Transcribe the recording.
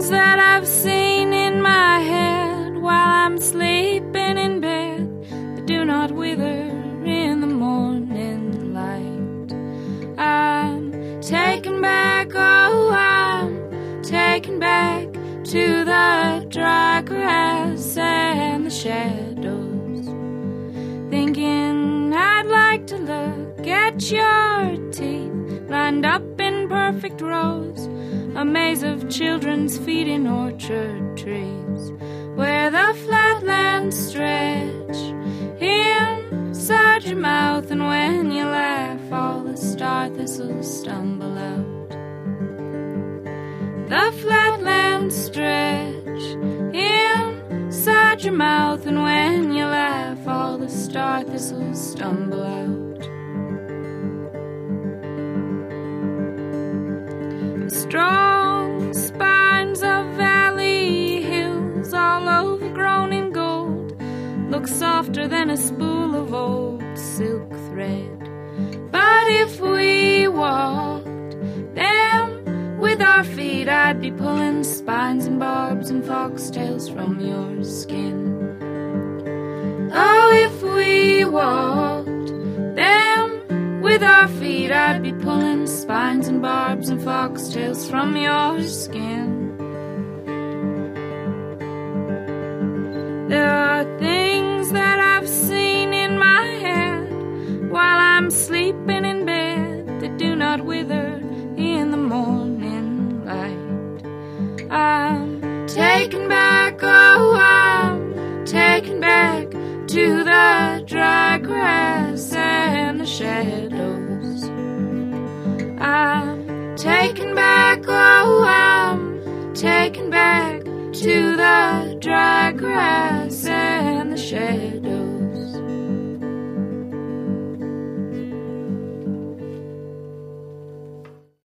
things that I've seen in my head while I'm sleeping in bed that do not wither in the morning light. I'm taken back, oh, I'm taken back to the dry grass and the shadows, thinking I'd like to look at your teeth lined up in perfect rows, a maze of children's feet in orchard trees, where the flatlands stretch inside your mouth, and when you laugh all the star thistles stumble out. The flatlands stretch inside your mouth, and when you laugh all the star thistles stumble out. The strong spines of valley hills, all overgrown in gold, look softer than a spool of old silk thread. But if we walked them with our feet, I'd be pulling spines and barbs and foxtails from your skin. Oh, if we walked them with our feet, I'd be pulling spines and barbs and foxtails from your skin. There are things that I've seen in my head while I'm sleeping in bed that do not wither in the morning light. I'm taken back, oh, I'm taken back to the dry grass and the shadows. I'm taken back, oh, I'm taken back to the dry grass